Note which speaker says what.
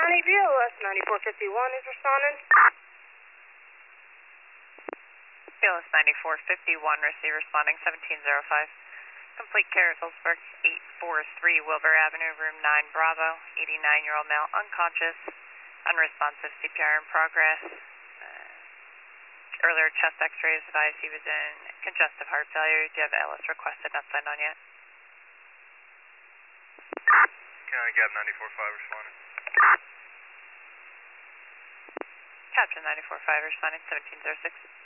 Speaker 1: County, BLS 9451 is responding.
Speaker 2: BLS 9451, receive responding 1705. Complete care at Hillsburg 843 Wilbur Avenue, room 9 Bravo. 89-year-old male unconscious, unresponsive, CPR in progress. Earlier chest x-rays advised he was in congestive heart failure. Do you have LS requested, not signed on yet?
Speaker 3: County Gap 94.5 responding.
Speaker 2: Captain 94.5 responding 1706.